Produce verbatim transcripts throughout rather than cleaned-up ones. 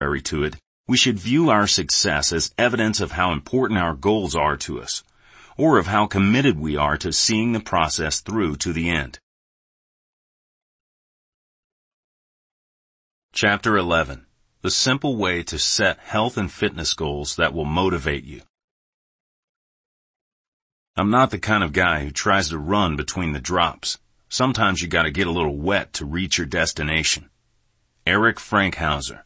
contrary to it, we should view our success as evidence of how important our goals are to us, or of how committed we are to seeing the process through to the end. Chapter eleven. The simple way to set health and fitness goals that will motivate you. I'm not the kind of guy who tries to run between the drops. Sometimes you gotta get a little wet to reach your destination. Eric Frankhauser.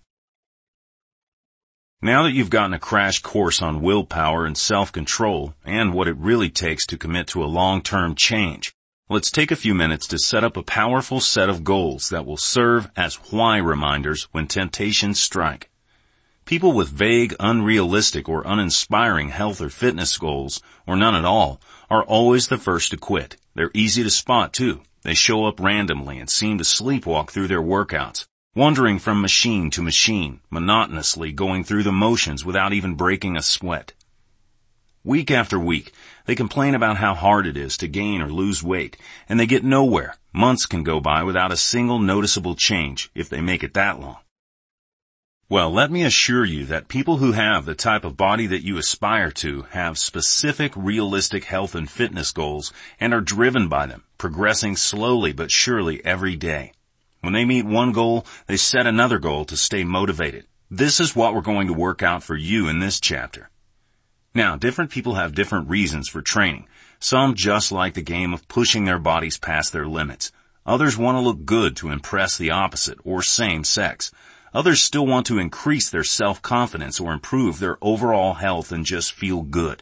Now that you've gotten a crash course on willpower and self-control and what it really takes to commit to a long-term change, let's take a few minutes to set up a powerful set of goals that will serve as why reminders when temptations strike. People with vague, unrealistic, or uninspiring health or fitness goals, or none at all, are always the first to quit. They're easy to spot too. They show up randomly and seem to sleepwalk through their workouts, wandering from machine to machine, monotonously going through the motions without even breaking a sweat. Week after week, they complain about how hard it is to gain or lose weight, and they get nowhere. Months can go by without a single noticeable change, if they make it that long. Well, let me assure you that people who have the type of body that you aspire to have specific, realistic health and fitness goals and are driven by them, progressing slowly but surely every day. When they meet one goal, they set another goal to stay motivated. This is what we're going to work out for you in this chapter. Now, different people have different reasons for training. Some just like the game of pushing their bodies past their limits. Others want to look good to impress the opposite or same sex. Others still want to increase their self-confidence or improve their overall health and just feel good.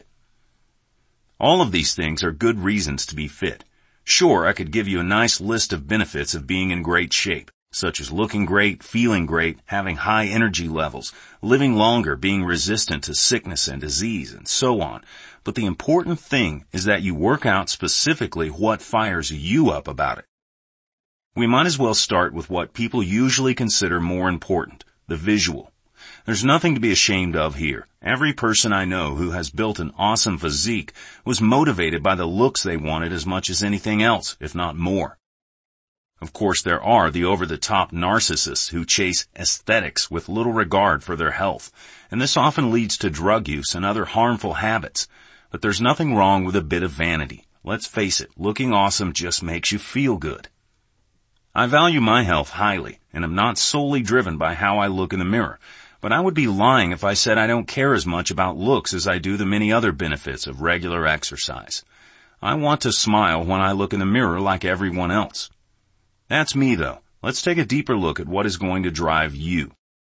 All of these things are good reasons to be fit. Sure, I could give you a nice list of benefits of being in great shape, such as looking great, feeling great, having high energy levels, living longer, being resistant to sickness and disease, and so on. But the important thing is that you work out specifically what fires you up about it. We might as well start with what people usually consider more important, the visual. There's nothing to be ashamed of here. Every person I know who has built an awesome physique was motivated by the looks they wanted as much as anything else, if not more. Of course, there are the over-the-top narcissists who chase aesthetics with little regard for their health, and this often leads to drug use and other harmful habits. But there's nothing wrong with a bit of vanity. Let's face it, looking awesome just makes you feel good. I value my health highly, and am not solely driven by how I look in the mirror, but I would be lying if I said I don't care as much about looks as I do the many other benefits of regular exercise. I want to smile when I look in the mirror like everyone else. That's me, though. Let's take a deeper look at what is going to drive you.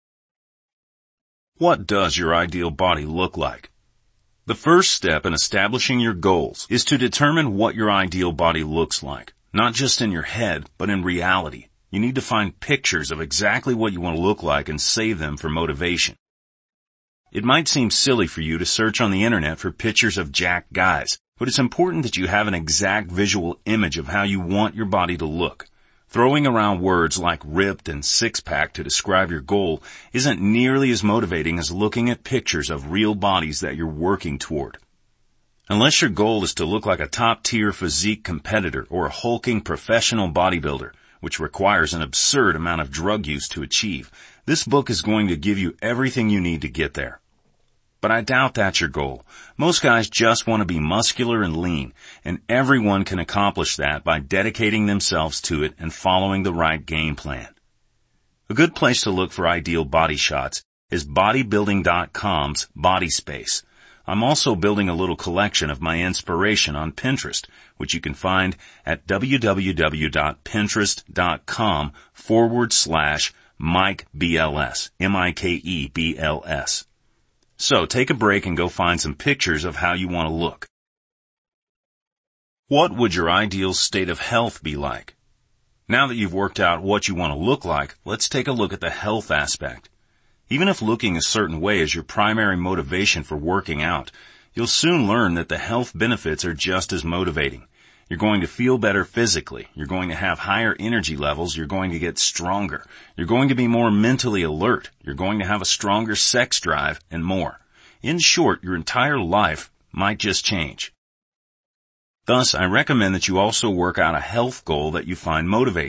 What does your ideal body look like? The first step in establishing your goals is to determine what your ideal body looks like. Not just in your head, but in reality. You need to find pictures of exactly what you want to look like and save them for motivation. It might seem silly for you to search on the internet for pictures of jacked guys, but it's important that you have an exact visual image of how you want your body to look. Throwing around words like ripped and six-pack to describe your goal isn't nearly as motivating as looking at pictures of real bodies that you're working toward. Unless your goal is to look like a top-tier physique competitor or a hulking professional bodybuilder, which requires an absurd amount of drug use to achieve, this book is going to give you everything you need to get there. But I doubt that's your goal. Most guys just want to be muscular and lean, and everyone can accomplish that by dedicating themselves to it and following the right game plan. A good place to look for ideal body shots is bodybuilding dot com's Body Space. I'm also building a little collection of my inspiration on Pinterest, which you can find at www.pinterest.com forward slash Mike BLS, M I K E B L S. So take a break and go find some pictures of how you want to look. What would your ideal state of health be like? Now that you've worked out what you want to look like, let's take a look at the health aspect. Even if looking a certain way is your primary motivation for working out, you'll soon learn that the health benefits are just as motivating. You're going to feel better physically. You're going to have higher energy levels. You're going to get stronger. You're going to be more mentally alert. You're going to have a stronger sex drive and more. In short, your entire life might just change. Thus, I recommend that you also work out a health goal that you find motivating.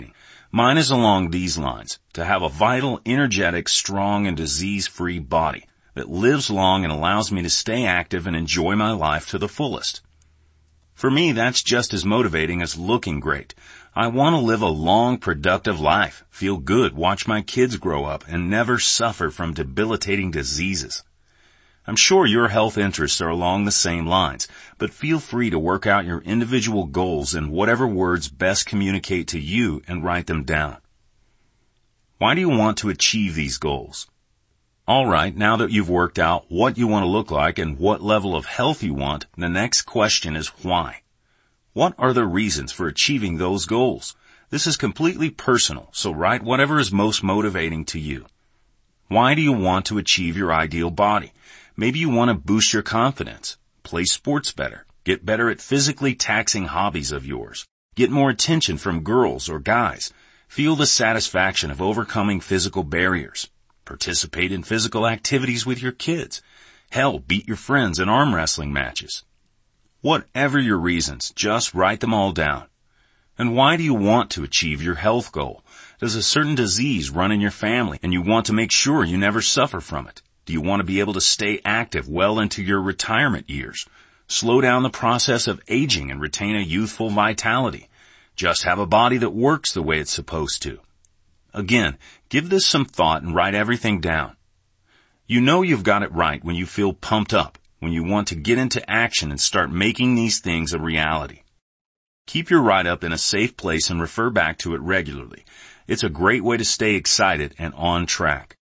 Mine is along these lines: to have a vital, energetic, strong, and disease-free body that lives long and allows me to stay active and enjoy my life to the fullest. For me, that's just as motivating as looking great. I want to live a long, productive life, feel good, watch my kids grow up, and never suffer from debilitating diseases. I'm sure your health interests are along the same lines, but feel free to work out your individual goals in whatever words best communicate to you and write them down. Why do you want to achieve these goals? All right, now that you've worked out what you want to look like and what level of health you want, the next question is why. What are the reasons for achieving those goals? This is completely personal, so write whatever is most motivating to you. Why do you want to achieve your ideal body? Maybe you want to boost your confidence, play sports better, get better at physically taxing hobbies of yours, get more attention from girls or guys, feel the satisfaction of overcoming physical barriers, participate in physical activities with your kids, hell, beat your friends in arm wrestling matches. Whatever your reasons, just write them all down. And why do you want to achieve your health goal? Does a certain disease run in your family and you want to make sure you never suffer from it? Do you want to be able to stay active well into your retirement years? Slow down the process of aging and retain a youthful vitality? Just have a body that works the way it's supposed to? Again, give this some thought and write everything down. You know you've got it right when you feel pumped up, when you want to get into action and start making these things a reality. Keep your write-up in a safe place and refer back to it regularly. It's a great way to stay excited and on track.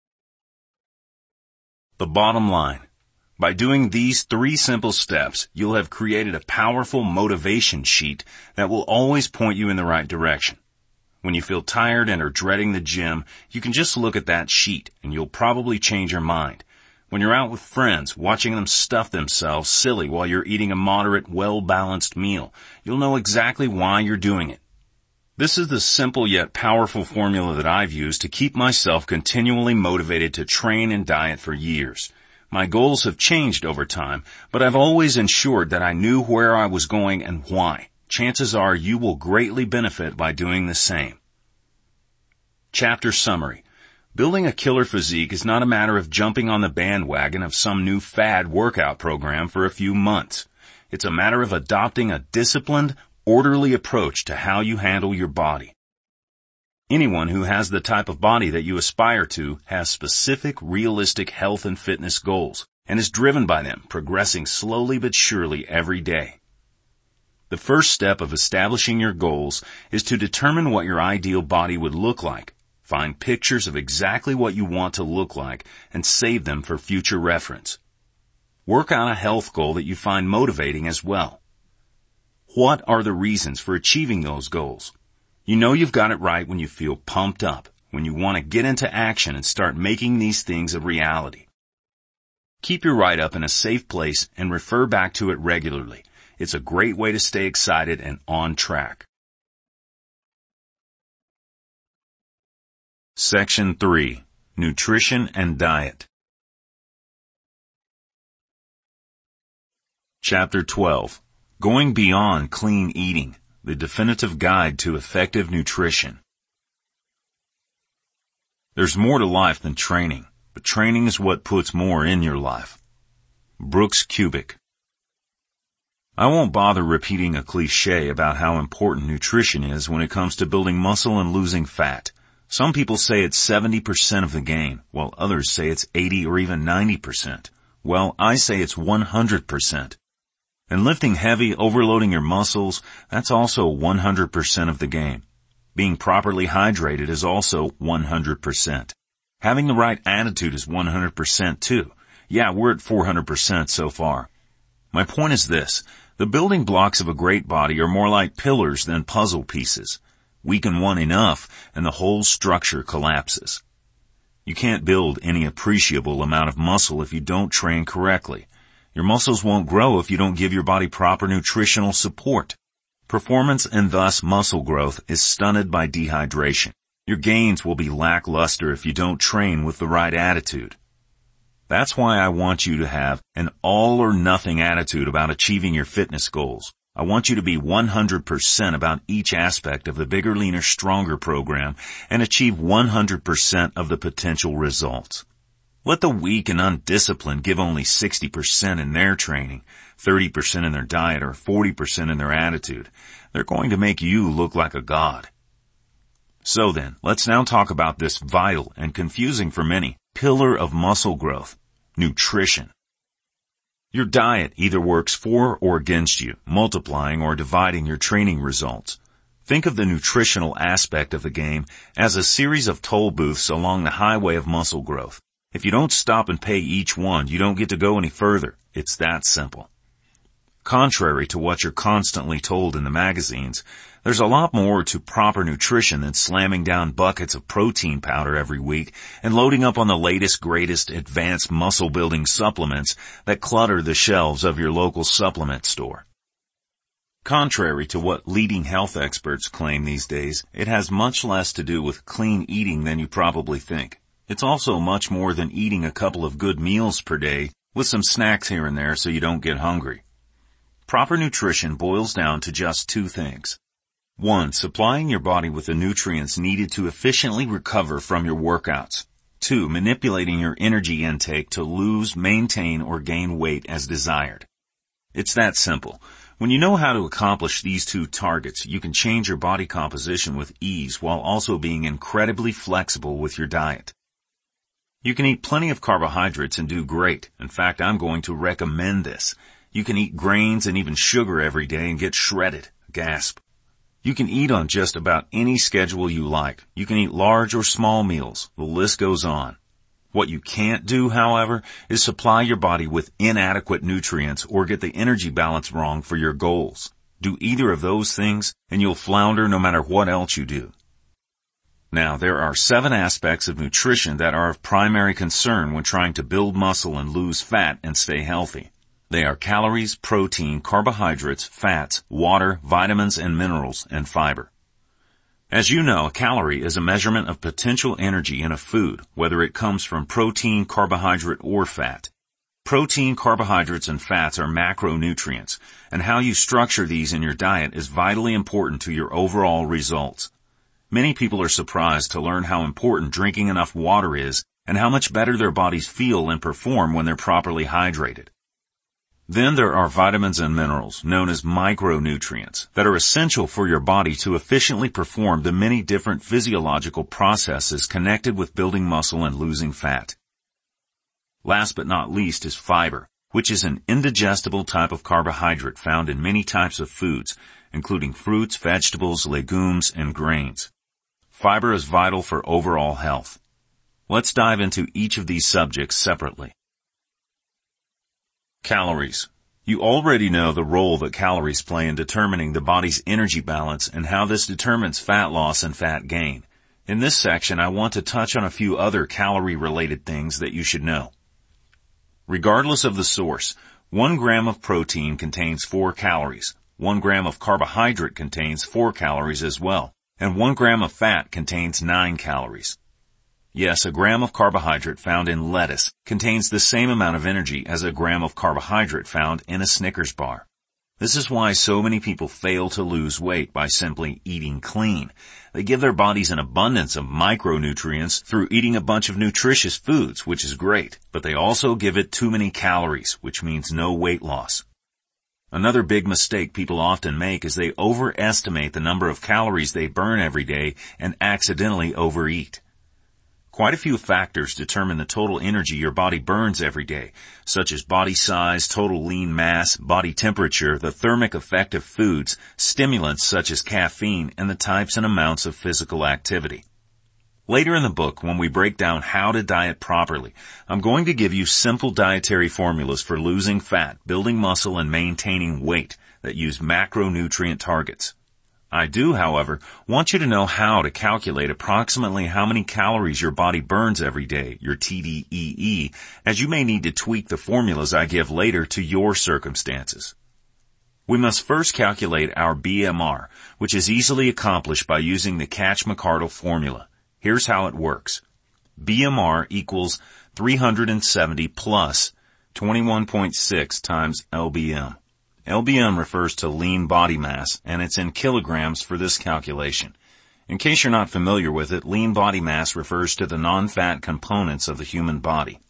The bottom line: by doing these three simple steps, you'll have created a powerful motivation sheet that will always point you in the right direction. When you feel tired and are dreading the gym, you can just look at that sheet and you'll probably change your mind. When you're out with friends, watching them stuff themselves silly while you're eating a moderate, well-balanced meal, you'll know exactly why you're doing it. This is the simple yet powerful formula that I've used to keep myself continually motivated to train and diet for years. My goals have changed over time, but I've always ensured that I knew where I was going and why. Chances are you will greatly benefit by doing the same. Chapter summary. Building a killer physique is not a matter of jumping on the bandwagon of some new fad workout program for a few months. It's a matter of adopting a disciplined, orderly approach to how you handle your body. Anyone who has the type of body that you aspire to has specific, realistic health and fitness goals and is driven by them, progressing slowly but surely every day. The first step of establishing your goals is to determine what your ideal body would look like. Find pictures of exactly what you want to look like and save them for future reference. Work on a health goal that you find motivating as well. What are the reasons for achieving those goals? You know you've got it right when you feel pumped up, when you want to get into action and start making these things a reality. Keep your write-up in a safe place and refer back to it regularly. It's a great way to stay excited and on track. Section three. Nutrition and Diet. Chapter twelve. Going Beyond Clean Eating, the definitive guide to effective nutrition. There's more to life than training, but training is what puts more in your life. Brooks Kubik. I won't bother repeating a cliche about how important nutrition is when it comes to building muscle and losing fat. Some people say it's seventy percent of the game, while others say it's eighty or even ninety percent. Well, I say it's one hundred percent. And lifting heavy, overloading your muscles, that's also one hundred percent of the game. Being properly hydrated is also one hundred percent. Having the right attitude is one hundred percent too. Yeah, we're at four hundred percent so far. My point is this: the building blocks of a great body are more like pillars than puzzle pieces. Weaken one enough, and the whole structure collapses. You can't build any appreciable amount of muscle if you don't train correctly. Your muscles won't grow if you don't give your body proper nutritional support. Performance and thus muscle growth is stunted by dehydration. Your gains will be lackluster if you don't train with the right attitude. That's why I want you to have an all or nothing attitude about achieving your fitness goals. I want you to be one hundred percent about each aspect of the Bigger, Leaner, Stronger program and achieve one hundred percent of the potential results. Let the weak and undisciplined give only sixty percent in their training, thirty percent in their diet, or forty percent in their attitude. They're going to make you look like a god. So then, let's now talk about this vital and confusing for many pillar of muscle growth, nutrition. Your diet either works for or against you, multiplying or dividing your training results. Think of the nutritional aspect of the game as a series of toll booths along the highway of muscle growth. If you don't stop and pay each one, you don't get to go any further. It's that simple. Contrary to what you're constantly told in the magazines, there's a lot more to proper nutrition than slamming down buckets of protein powder every week and loading up on the latest, greatest, advanced muscle-building supplements that clutter the shelves of your local supplement store. Contrary to what leading health experts claim these days, it has much less to do with clean eating than you probably think. It's also much more than eating a couple of good meals per day with some snacks here and there so you don't get hungry. Proper nutrition boils down to just two things. One, supplying your body with the nutrients needed to efficiently recover from your workouts. Two, manipulating your energy intake to lose, maintain, or gain weight as desired. It's that simple. When you know how to accomplish these two targets, you can change your body composition with ease while also being incredibly flexible with your diet. You can eat plenty of carbohydrates and do great. In fact, I'm going to recommend this. You can eat grains and even sugar every day and get shredded. Gasp. You can eat on just about any schedule you like. You can eat large or small meals. The list goes on. What you can't do, however, is supply your body with inadequate nutrients or get the energy balance wrong for your goals. Do either of those things and you'll flounder no matter what else you do. Now, there are seven aspects of nutrition that are of primary concern when trying to build muscle and lose fat and stay healthy. They are calories, protein, carbohydrates, fats, water, vitamins and minerals, and fiber. As you know, a calorie is a measurement of potential energy in a food, whether it comes from protein, carbohydrate, or fat. Protein, carbohydrates, and fats are macronutrients, and how you structure these in your diet is vitally important to your overall results. Many people are surprised to learn how important drinking enough water is and how much better their bodies feel and perform when they're properly hydrated. Then there are vitamins and minerals, known as micronutrients, that are essential for your body to efficiently perform the many different physiological processes connected with building muscle and losing fat. Last but not least is fiber, which is an indigestible type of carbohydrate found in many types of foods, including fruits, vegetables, legumes, and grains. Fiber is vital for overall health. Let's dive into each of these subjects separately. Calories. You already know the role that calories play in determining the body's energy balance and how this determines fat loss and fat gain. In this section, I want to touch on a few other calorie-related things that you should know. Regardless of the source, one gram of protein contains four calories, one gram of carbohydrate contains four calories as well, and one gram of fat contains nine calories. Yes, a gram of carbohydrate found in lettuce contains the same amount of energy as a gram of carbohydrate found in a Snickers bar. This is why so many people fail to lose weight by simply eating clean. They give their bodies an abundance of micronutrients through eating a bunch of nutritious foods, which is great, but they also give it too many calories, which means no weight loss. Another big mistake people often make is they overestimate the number of calories they burn every day and accidentally overeat. Quite a few factors determine the total energy your body burns every day, such as body size, total lean mass, body temperature, the thermic effect of foods, stimulants such as caffeine, and the types and amounts of physical activity. Later in the book, when we break down how to diet properly, I'm going to give you simple dietary formulas for losing fat, building muscle, and maintaining weight that use macronutrient targets. I do, however, want you to know how to calculate approximately how many calories your body burns every day, your T D E E, as you may need to tweak the formulas I give later to your circumstances. We must first calculate our B M R, which is easily accomplished by using the Katch-McArdle formula. Here's how it works. B M R equals three hundred seventy plus twenty-one point six times L B M. L B M refers to lean body mass, and it's in kilograms for this calculation. In case you're not familiar with it, lean body mass refers to the non-fat components of the human body.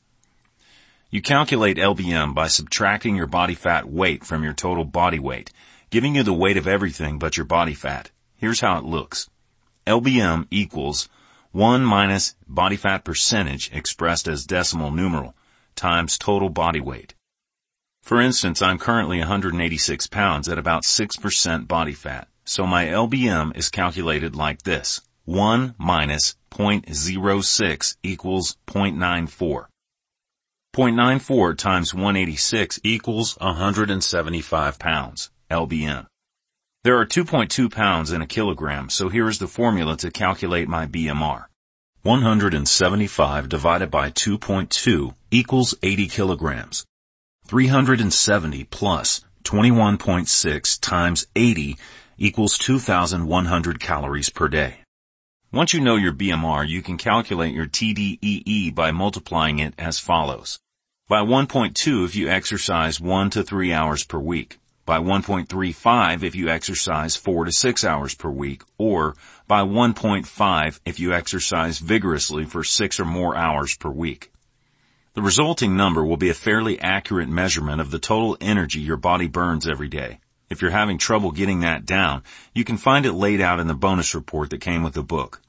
You calculate L B M by subtracting your body fat weight from your total body weight, giving you the weight of everything but your body fat. Here's how it looks. L B M equals one minus body fat percentage expressed as decimal numeral times total body weight. For instance, I'm currently one hundred eighty-six pounds at about six percent body fat, so my L B M is calculated like this. one minus zero point zero six equals zero point nine four. zero point nine four times one hundred eighty-six equals one hundred seventy-five pounds, L B M. There are two point two pounds in a kilogram, so here is the formula to calculate my B M R. one hundred seventy-five divided by two point two equals eighty kilograms. three hundred seventy plus twenty-one point six times eighty equals two thousand one hundred calories per day. Once you know your B M R, you can calculate your T D E E by multiplying it as follows. By one point two if you exercise one to three hours per week. By one point three five if you exercise four to six hours per week, or by one point five if you exercise vigorously for six or more hours per week. The resulting number will be a fairly accurate measurement of the total energy your body burns every day. If you're having trouble getting that down, you can find it laid out in the bonus report that came with the book.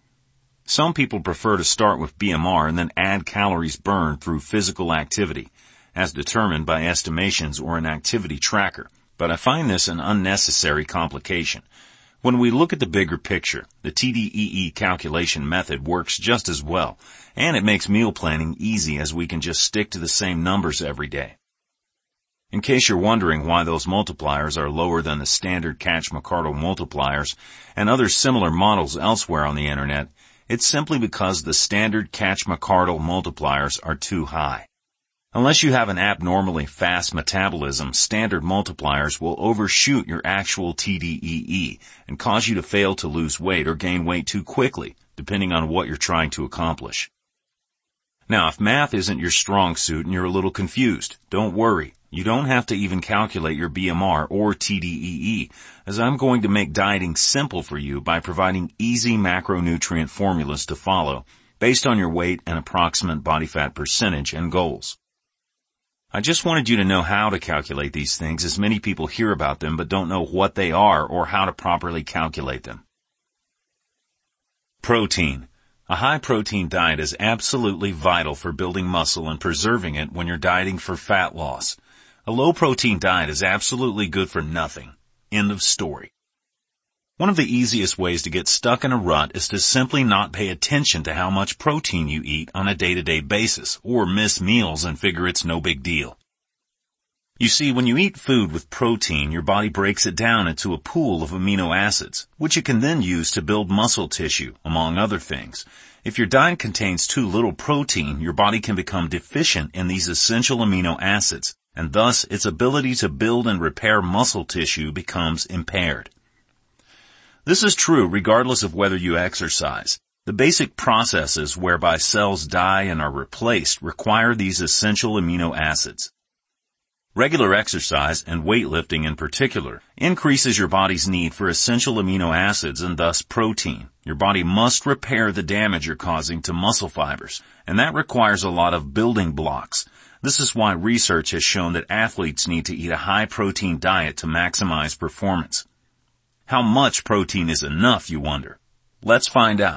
Some people prefer to start with B M R and then add calories burned through physical activity, as determined by estimations or an activity tracker, but I find this an unnecessary complication. When we look at the bigger picture, the T D E E calculation method works just as well, and it makes meal planning easy as we can just stick to the same numbers every day. In case you're wondering why those multipliers are lower than the standard Catch-McCardle multipliers and other similar models elsewhere on the internet, it's simply because the standard Catch-McCardle multipliers are too high. Unless you have an abnormally fast metabolism, standard multipliers will overshoot your actual T D E E and cause you to fail to lose weight or gain weight too quickly, depending on what you're trying to accomplish. Now, if math isn't your strong suit and you're a little confused, don't worry. You don't have to even calculate your B M R or T D E E, as I'm going to make dieting simple for you by providing easy macronutrient formulas to follow based on your weight and approximate body fat percentage and goals. I just wanted you to know how to calculate these things, as many people hear about them but don't know what they are or how to properly calculate them. Protein. A high-protein diet is absolutely vital for building muscle and preserving it when you're dieting for fat loss. A low-protein diet is absolutely good for nothing. End of story. One of the easiest ways to get stuck in a rut is to simply not pay attention to how much protein you eat on a day-to-day basis, or miss meals and figure it's no big deal. You see, when you eat food with protein, your body breaks it down into a pool of amino acids, which it can then use to build muscle tissue, among other things. If your diet contains too little protein, your body can become deficient in these essential amino acids, and thus its ability to build and repair muscle tissue becomes impaired. This is true regardless of whether you exercise. The basic processes whereby cells die and are replaced require these essential amino acids. Regular exercise, and weightlifting in particular, increases your body's need for essential amino acids and thus protein. Your body must repair the damage you're causing to muscle fibers, and that requires a lot of building blocks. This is why research has shown that athletes need to eat a high-protein diet to maximize performance. How much protein is enough, you wonder? Let's find out.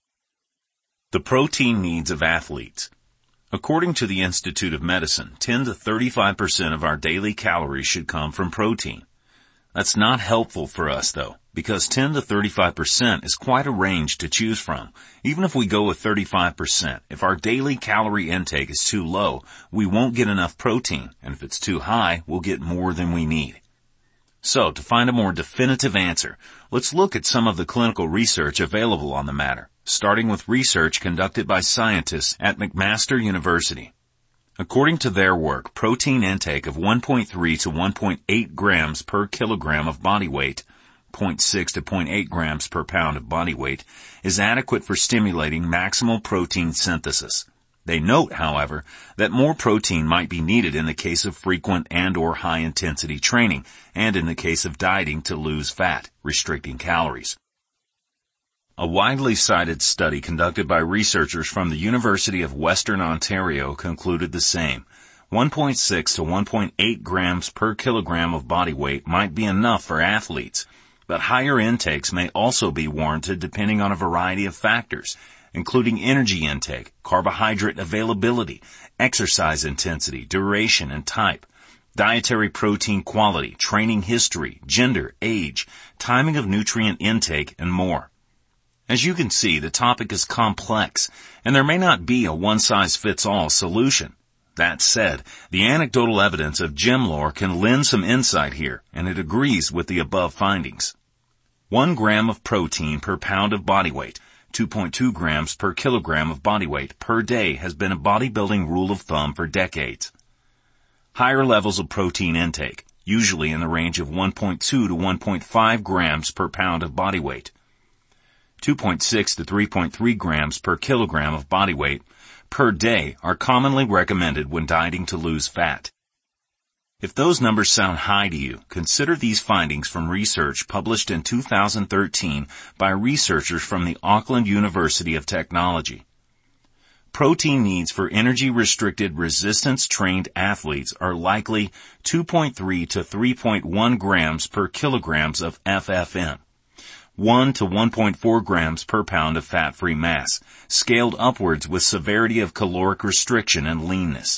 The protein needs of athletes. According to the Institute of Medicine, ten to thirty-five percent of our daily calories should come from protein. That's not helpful for us, though, because ten to thirty-five percent is quite a range to choose from. Even if we go with thirty-five percent, if our daily calorie intake is too low, we won't get enough protein, and if it's too high, we'll get more than we need. So, to find a more definitive answer, let's look at some of the clinical research available on the matter, starting with research conducted by scientists at McMaster University. According to their work, protein intake of one point three to one point eight grams per kilogram of body weight, zero point six to zero point eight grams per pound of body weight, is adequate for stimulating maximal protein synthesis. They note, however, that more protein might be needed in the case of frequent and or high-intensity training and in the case of dieting to lose fat, restricting calories. A widely cited study conducted by researchers from the University of Western Ontario concluded the same. one point six to one point eight grams per kilogram of body weight might be enough for athletes, but higher intakes may also be warranted depending on a variety of factors, including energy intake, carbohydrate availability, exercise intensity, duration, and type, dietary protein quality, training history, gender, age, timing of nutrient intake, and more. As you can see, the topic is complex, and there may not be a one-size-fits-all solution. That said, the anecdotal evidence of gym lore can lend some insight here, and it agrees with the above findings. One gram of protein per pound of body weight, two point two grams per kilogram of body weight per day has been a bodybuilding rule of thumb for decades. Higher levels of protein intake, usually in the range of one point two to one point five grams per pound of body weight, two point six to three point three grams per kilogram of body weight per day are commonly recommended when dieting to lose fat. If those numbers sound high to you, consider these findings from research published in two thousand thirteen by researchers from the Auckland University of Technology. Protein needs for energy-restricted resistance-trained athletes are likely two point three to three point one grams per kilograms of F F M, one to one point four grams per pound of fat-free mass, scaled upwards with severity of caloric restriction and leanness.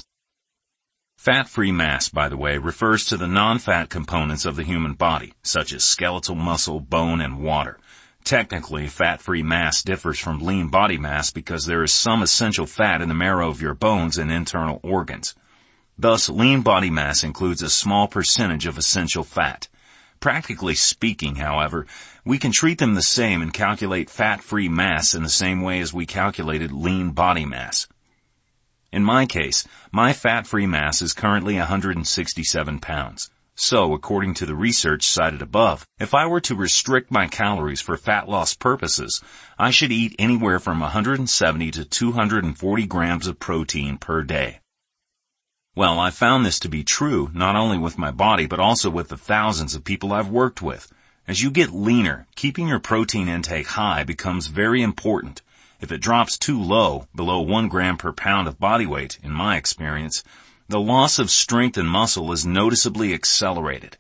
Fat-free mass, by the way, refers to the non-fat components of the human body, such as skeletal muscle, bone, and water. Technically, fat-free mass differs from lean body mass because there is some essential fat in the marrow of your bones and internal organs. Thus, lean body mass includes a small percentage of essential fat. Practically speaking, however, we can treat them the same and calculate fat-free mass in the same way as we calculated lean body mass. In my case, my fat-free mass is currently one hundred sixty-seven pounds. So, according to the research cited above, if I were to restrict my calories for fat loss purposes, I should eat anywhere from one hundred seventy to two hundred forty grams of protein per day. Well, I found this to be true not only with my body but also with the thousands of people I've worked with. As you get leaner, keeping your protein intake high becomes very important. If it drops too low, below one gram per pound of body weight, in my experience, the loss of strength and muscle is noticeably accelerated.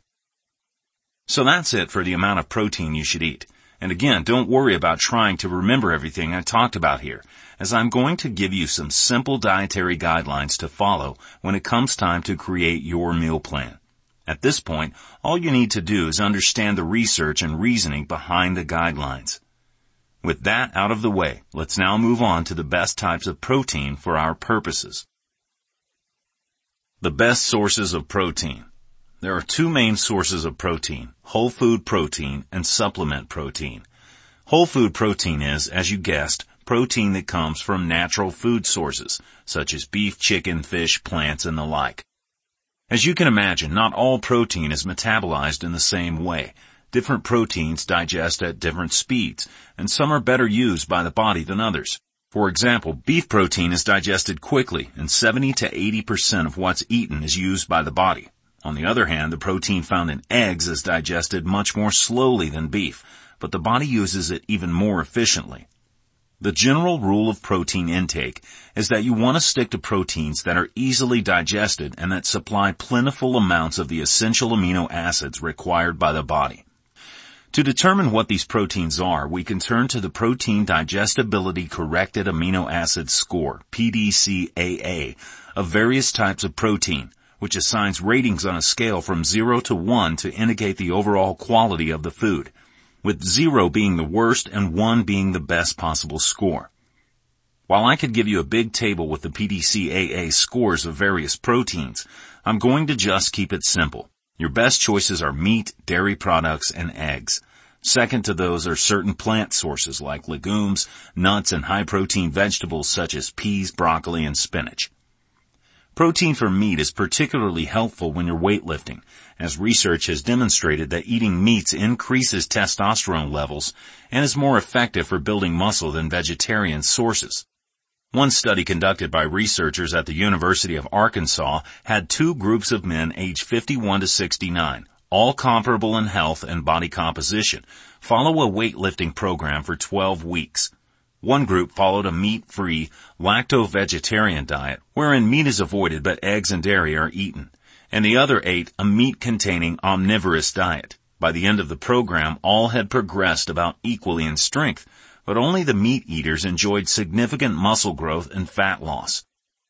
So that's it for the amount of protein you should eat. And again, don't worry about trying to remember everything I talked about here, as I'm going to give you some simple dietary guidelines to follow when it comes time to create your meal plan. At this point, all you need to do is understand the research and reasoning behind the guidelines. With that out of the way, let's now move on to the best types of protein for our purposes. The best sources of protein. There are two main sources of protein, whole food protein and supplement protein. Whole food protein is, as you guessed, protein that comes from natural food sources, such as beef, chicken, fish, plants, and the like. As you can imagine, not all protein is metabolized in the same way. Different proteins digest at different speeds, and some are better used by the body than others. For example, beef protein is digested quickly, and seventy to eighty percent of what's eaten is used by the body. On the other hand, the protein found in eggs is digested much more slowly than beef, but the body uses it even more efficiently. The general rule of protein intake is that you want to stick to proteins that are easily digested and that supply plentiful amounts of the essential amino acids required by the body. To determine what these proteins are, we can turn to the Protein Digestibility Corrected Amino Acid Score, P D C A A, of various types of protein, which assigns ratings on a scale from zero to one to indicate the overall quality of the food, with zero being the worst and one being the best possible score. While I could give you a big table with the P D C A A scores of various proteins, I'm going to just keep it simple. Your best choices are meat, dairy products, and eggs. Second to those are certain plant sources like legumes, nuts, and high-protein vegetables such as peas, broccoli, and spinach. Protein from meat is particularly helpful when you're weightlifting, as research has demonstrated that eating meats increases testosterone levels and is more effective for building muscle than vegetarian sources. One study conducted by researchers at the University of Arkansas had two groups of men aged fifty-one to sixty-nine, all comparable in health and body composition, follow a weightlifting program for twelve weeks. One group followed a meat-free, lacto-vegetarian diet, wherein meat is avoided but eggs and dairy are eaten, and the other ate a meat-containing omnivorous diet. By the end of the program, all had progressed about equally in strength, but only the meat eaters enjoyed significant muscle growth and fat loss.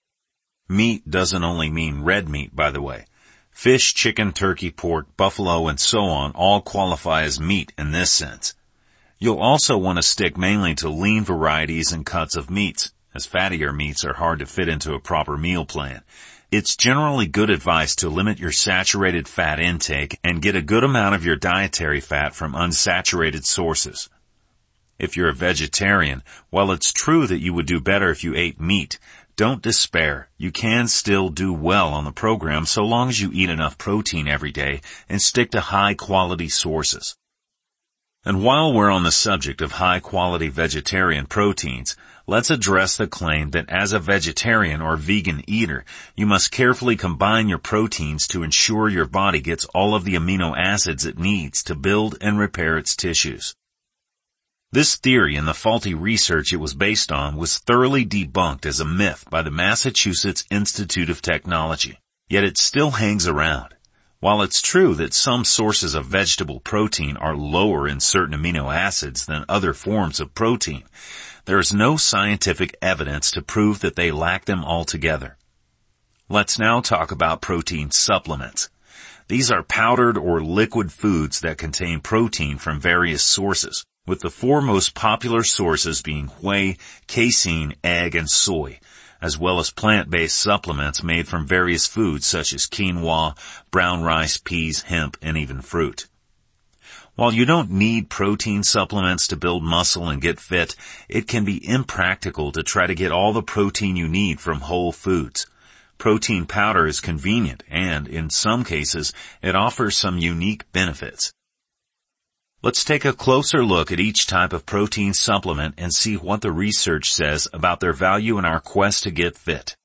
Meat doesn't only mean red meat, by the way. Fish, chicken, turkey, pork, buffalo, and so on all qualify as meat in this sense. You'll also want to stick mainly to lean varieties and cuts of meats, as fattier meats are hard to fit into a proper meal plan. It's generally good advice to limit your saturated fat intake and get a good amount of your dietary fat from unsaturated sources. If you're a vegetarian, while it's true that you would do better if you ate meat, don't despair. You can still do well on the program so long as you eat enough protein every day and stick to high-quality sources. And while we're on the subject of high-quality vegetarian proteins, let's address the claim that as a vegetarian or vegan eater, you must carefully combine your proteins to ensure your body gets all of the amino acids it needs to build and repair its tissues. This theory and the faulty research it was based on was thoroughly debunked as a myth by the Massachusetts Institute of Technology. Yet it still hangs around. While it's true that some sources of vegetable protein are lower in certain amino acids than other forms of protein, there is no scientific evidence to prove that they lack them altogether. Let's now talk about protein supplements. These are powdered or liquid foods that contain protein from various sources, with the four most popular sources being whey, casein, egg, and soy, as well as plant-based supplements made from various foods such as quinoa, brown rice, peas, hemp, and even fruit. While you don't need protein supplements to build muscle and get fit, it can be impractical to try to get all the protein you need from whole foods. Protein powder is convenient and, in some cases, it offers some unique benefits. Let's take a closer look at each type of protein supplement and see what the research says about their value in our quest to get fit.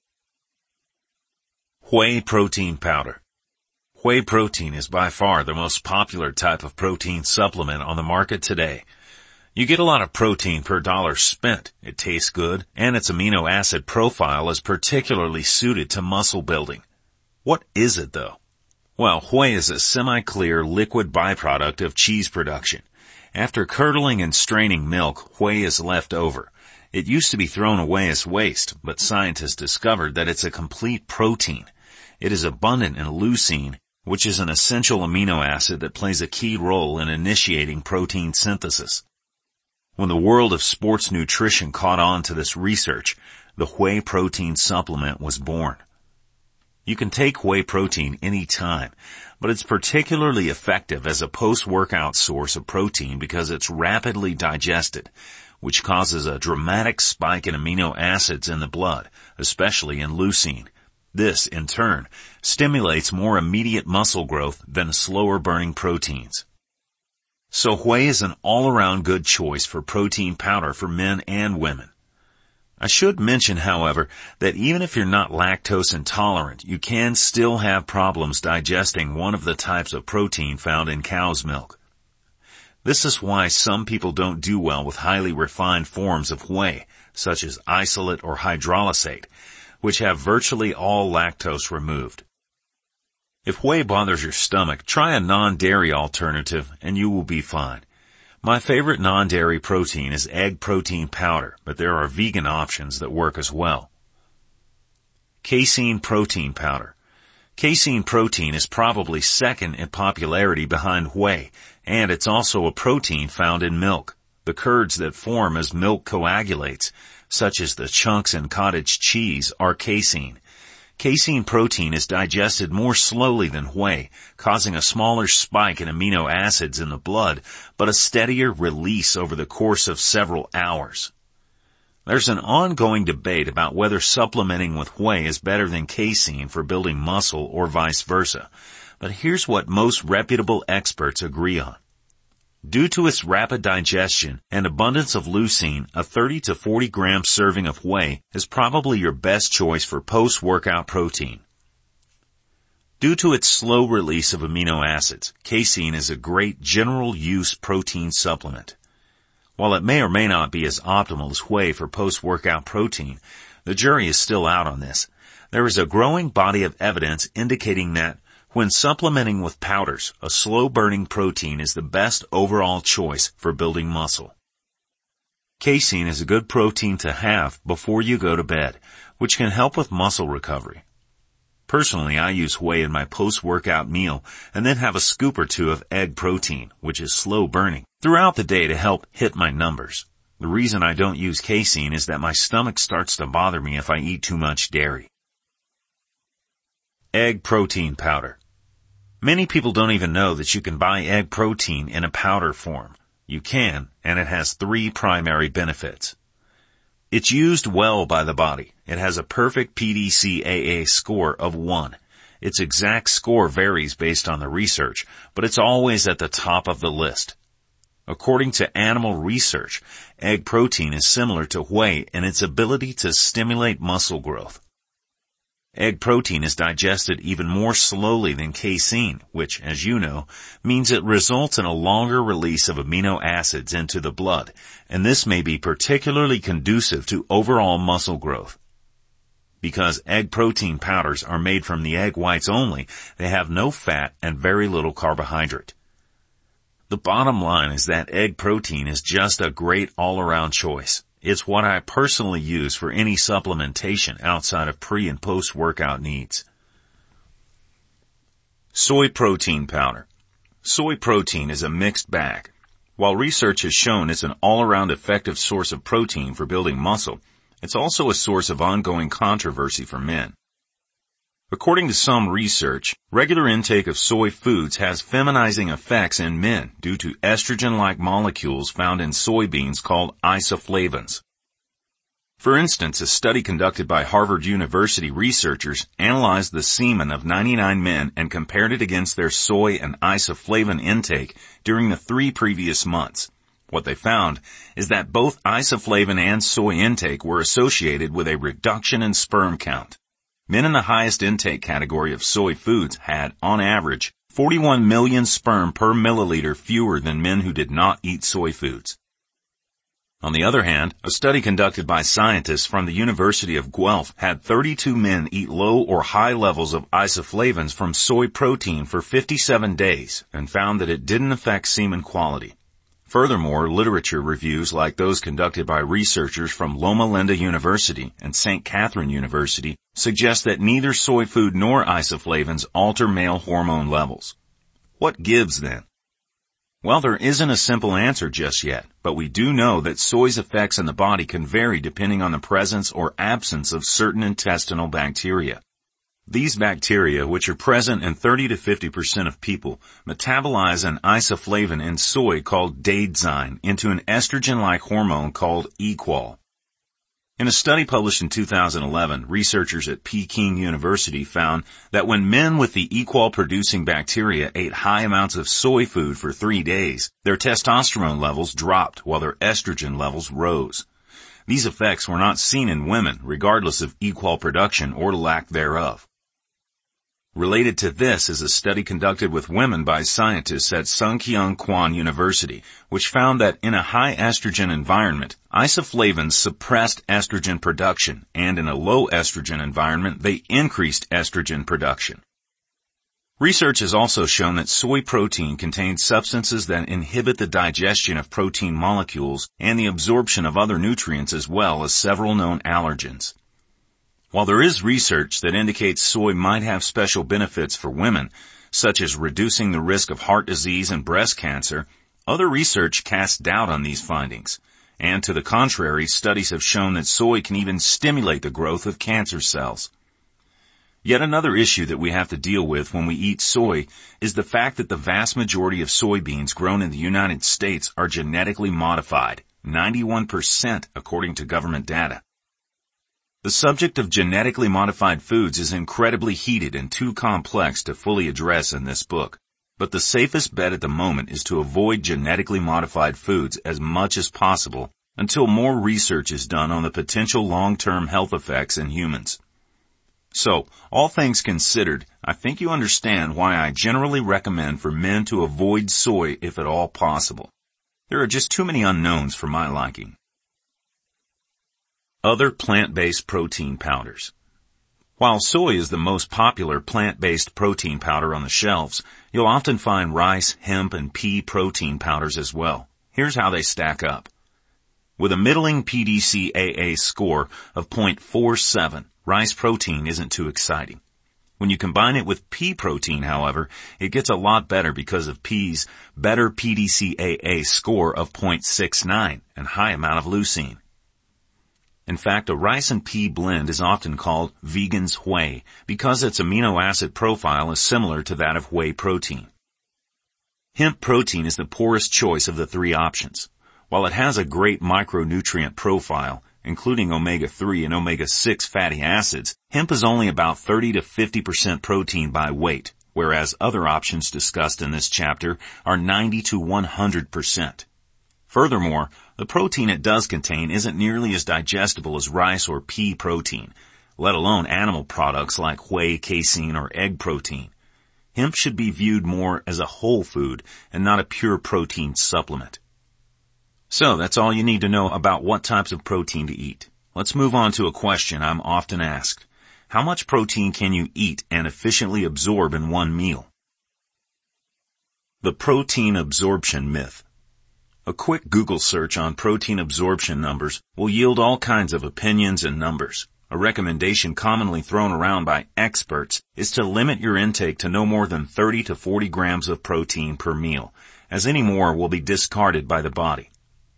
Whey protein powder. Whey protein is by far the most popular type of protein supplement on the market today. You get a lot of protein per dollar spent, it tastes good, and its amino acid profile is particularly suited to muscle building. What is it though? Well, whey is a semi-clear liquid byproduct of cheese production. After curdling and straining milk, whey is left over. It used to be thrown away as waste, but scientists discovered that it's a complete protein. It is abundant in leucine, which is an essential amino acid that plays a key role in initiating protein synthesis. When the world of sports nutrition caught on to this research, the whey protein supplement was born. You can take whey protein any time, but it's particularly effective as a post-workout source of protein because it's rapidly digested, which causes a dramatic spike in amino acids in the blood, especially in leucine. This, in turn, stimulates more immediate muscle growth than slower-burning proteins. So whey is an all-around good choice for protein powder for men and women. I should mention, however, that even if you're not lactose intolerant, you can still have problems digesting one of the types of protein found in cow's milk. This is why some people don't do well with highly refined forms of whey, such as isolate or hydrolysate, which have virtually all lactose removed. If whey bothers your stomach, try a non-dairy alternative and you will be fine. My favorite non-dairy protein is egg protein powder, but there are vegan options that work as well. Casein protein powder. Casein protein is probably second in popularity behind whey, and it's also a protein found in milk. The curds that form as milk coagulates, such as the chunks in cottage cheese, are casein. Casein protein is digested more slowly than whey, causing a smaller spike in amino acids in the blood, but a steadier release over the course of several hours. There's an ongoing debate about whether supplementing with whey is better than casein for building muscle or vice versa, but here's what most reputable experts agree on. Due to its rapid digestion and abundance of leucine, a thirty to forty gram serving of whey is probably your best choice for post-workout protein. Due to its slow release of amino acids, casein is a great general-use protein supplement. While it may or may not be as optimal as whey for post-workout protein, the jury is still out on this. There is a growing body of evidence indicating that when supplementing with powders, a slow-burning protein is the best overall choice for building muscle. Casein is a good protein to have before you go to bed, which can help with muscle recovery. Personally, I use whey in my post-workout meal and then have a scoop or two of egg protein, which is slow burning, throughout the day to help hit my numbers. The reason I don't use casein is that my stomach starts to bother me if I eat too much dairy. Egg protein powder. Many people don't even know that you can buy egg protein in a powder form. You can, and it has three primary benefits. It's used well by the body. It has a perfect P D C A A score of one. Its exact score varies based on the research, but it's always at the top of the list. According to animal research, egg protein is similar to whey in its ability to stimulate muscle growth. Egg protein is digested even more slowly than casein, which, as you know, means it results in a longer release of amino acids into the blood, and this may be particularly conducive to overall muscle growth. Because egg protein powders are made from the egg whites only, they have no fat and very little carbohydrate. The bottom line is that egg protein is just a great all-around choice. It's what I personally use for any supplementation outside of pre- and post-workout needs. Soy protein powder. Soy protein is a mixed bag. While research has shown it's an all-around effective source of protein for building muscle, it's also a source of ongoing controversy for men. According to some research, regular intake of soy foods has feminizing effects in men due to estrogen-like molecules found in soybeans called isoflavones. For instance, a study conducted by Harvard University researchers analyzed the semen of ninety-nine men and compared it against their soy and isoflavone intake during the three previous months. What they found is that both isoflavone and soy intake were associated with a reduction in sperm count. Men in the highest intake category of soy foods had, on average, forty-one million sperm per milliliter fewer than men who did not eat soy foods. On the other hand, a study conducted by scientists from the University of Guelph had thirty-two men eat low or high levels of isoflavones from soy protein for fifty-seven days and found that it didn't affect semen quality. Furthermore, literature reviews like those conducted by researchers from Loma Linda University and Saint Catherine University suggest that neither soy food nor isoflavones alter male hormone levels. What gives then? Well, there isn't a simple answer just yet, but we do know that soy's effects in the body can vary depending on the presence or absence of certain intestinal bacteria. These bacteria, which are present in thirty to fifty percent of people, metabolize an isoflavone in soy called daidzein into an estrogen-like hormone called equal. In a study published in two thousand eleven, researchers at Peking University found that when men with the equal-producing bacteria ate high amounts of soy food for three days, their testosterone levels dropped while their estrogen levels rose. These effects were not seen in women, regardless of equal production or lack thereof. Related to this is a study conducted with women by scientists at Sungkyung Kwan University, which found that in a high estrogen environment, isoflavones suppressed estrogen production, and in a low estrogen environment, they increased estrogen production. Research has also shown that soy protein contains substances that inhibit the digestion of protein molecules and the absorption of other nutrients as well as several known allergens. While there is research that indicates soy might have special benefits for women, such as reducing the risk of heart disease and breast cancer, other research casts doubt on these findings. And to the contrary, studies have shown that soy can even stimulate the growth of cancer cells. Yet another issue that we have to deal with when we eat soy is the fact that the vast majority of soybeans grown in the United States are genetically modified, ninety-one percent according to government data. The subject of genetically modified foods is incredibly heated and too complex to fully address in this book. But the safest bet at the moment is to avoid genetically modified foods as much as possible until more research is done on the potential long-term health effects in humans. So, all things considered, I think you understand why I generally recommend for men to avoid soy if at all possible. There are just too many unknowns for my liking. Other plant-based protein powders. While soy is the most popular plant-based protein powder on the shelves, you'll often find rice, hemp, and pea protein powders as well. Here's how they stack up. With a middling P D C A A score of zero point four seven, rice protein isn't too exciting. When you combine it with pea protein, however, it gets a lot better because of pea's better P D C A A score of zero point six nine and high amount of leucine. In fact, a rice and pea blend is often called vegan's whey because its amino acid profile is similar to that of whey protein. Hemp protein is the poorest choice of the three options. While it has a great micronutrient profile, including omega three and omega six fatty acids, hemp is only about thirty to fifty percent protein by weight, whereas other options discussed in this chapter are ninety to one hundred percent. Furthermore, the protein it does contain isn't nearly as digestible as rice or pea protein, let alone animal products like whey, casein, or egg protein. Hemp should be viewed more as a whole food and not a pure protein supplement. So that's all you need to know about what types of protein to eat. Let's move on to a question I'm often asked. How much protein can you eat and efficiently absorb in one meal? The protein absorption myth. A quick Google search on protein absorption numbers will yield all kinds of opinions and numbers. A recommendation commonly thrown around by experts is to limit your intake to no more than thirty to forty grams of protein per meal, as any more will be discarded by the body.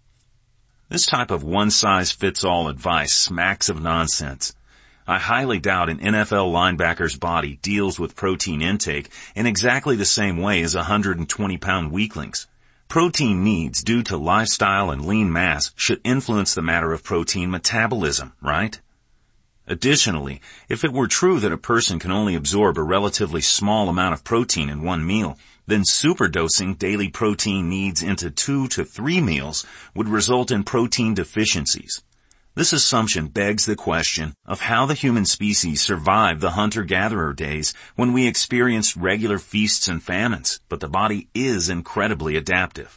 This type of one-size-fits-all advice smacks of nonsense. I highly doubt an N F L linebacker's body deals with protein intake in exactly the same way as one hundred twenty pound weaklings. Protein needs due to lifestyle and lean mass should influence the matter of protein metabolism, right? Additionally, if it were true that a person can only absorb a relatively small amount of protein in one meal, then superdosing daily protein needs into two to three meals would result in protein deficiencies. This assumption begs the question of how the human species survived the hunter-gatherer days when we experienced regular feasts and famines, but the body is incredibly adaptive.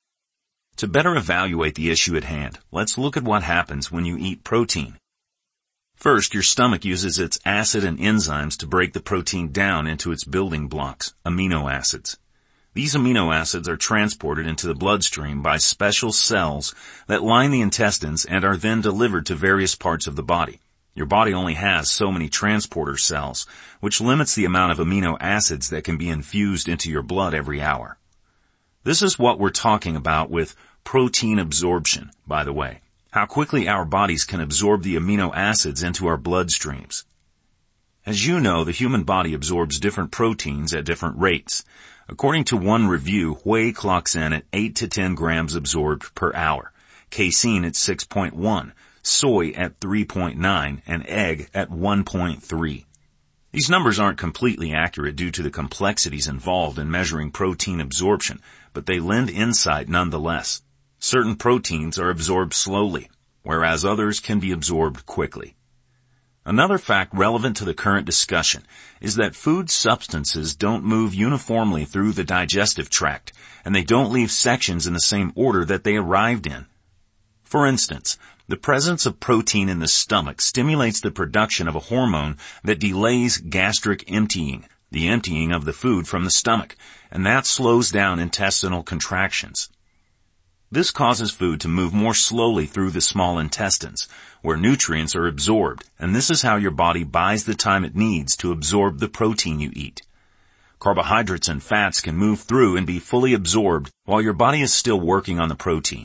To better evaluate the issue at hand, let's look at what happens when you eat protein. First, your stomach uses its acid and enzymes to break the protein down into its building blocks, amino acids. These amino acids are transported into the bloodstream by special cells that line the intestines and are then delivered to various parts of the body. Your body only has so many transporter cells, which limits the amount of amino acids that can be infused into your blood every hour. This is what we're talking about with protein absorption, by the way. How quickly our bodies can absorb the amino acids into our bloodstreams. As you know, the human body absorbs different proteins at different rates. According to one review, whey clocks in at eight to ten grams absorbed per hour, casein at six point one, soy at three point nine, and egg at one point three. These numbers aren't completely accurate due to the complexities involved in measuring protein absorption, but they lend insight nonetheless. Certain proteins are absorbed slowly, whereas others can be absorbed quickly. Another fact relevant to the current discussion is that food substances don't move uniformly through the digestive tract, and they don't leave sections in the same order that they arrived in. For instance, the presence of protein in the stomach stimulates the production of a hormone that delays gastric emptying, the emptying of the food from the stomach, and that slows down intestinal contractions. This causes food to move more slowly through the small intestines, where nutrients are absorbed, and this is how your body buys the time it needs to absorb the protein you eat. Carbohydrates and fats can move through and be fully absorbed while your body is still working on the protein.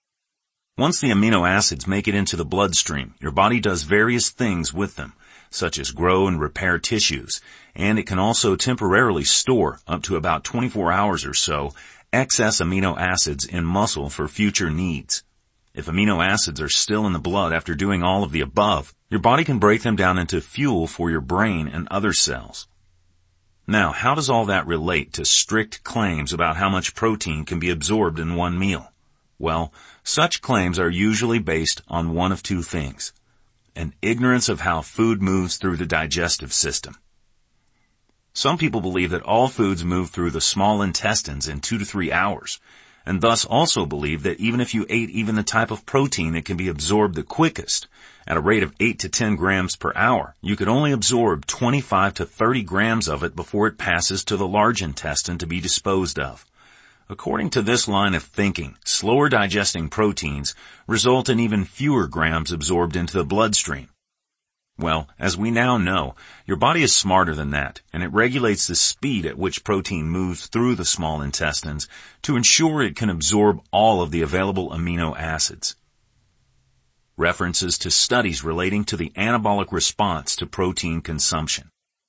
Once the amino acids make it into the bloodstream, your body does various things with them, such as grow and repair tissues, and it can also temporarily store, up to about twenty-four hours or so, excess amino acids in muscle for future needs. If amino acids are still in the blood after doing all of the above, your body can break them down into fuel for your brain and other cells. Now, how does all that relate to strict claims about how much protein can be absorbed in one meal? Well, such claims are usually based on one of two things: an ignorance of how food moves through the digestive system. Some people believe that all foods move through the small intestines in two to three hours, and thus also believe that even if you ate even the type of protein that can be absorbed the quickest, at a rate of eight to ten grams per hour, you could only absorb twenty-five to thirty grams of it before it passes to the large intestine to be disposed of. According to this line of thinking, slower digesting proteins result in even fewer grams absorbed into the bloodstream. Well, as we now know, your body is smarter than that, and it regulates the speed at which protein moves through the small intestines to ensure it can absorb all of the available amino acids. References to studies relating to the anabolic response to protein consumption.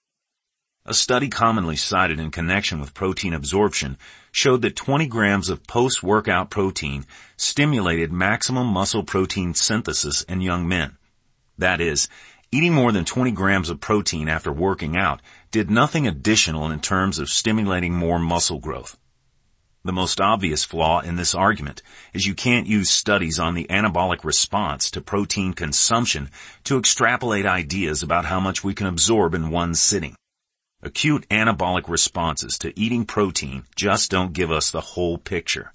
A study commonly cited in connection with protein absorption showed that twenty grams of post-workout protein stimulated maximum muscle protein synthesis in young men. That is, eating more than twenty grams of protein after working out did nothing additional in terms of stimulating more muscle growth. The most obvious flaw in this argument is you can't use studies on the anabolic response to protein consumption to extrapolate ideas about how much we can absorb in one sitting. Acute anabolic responses to eating protein just don't give us the whole picture.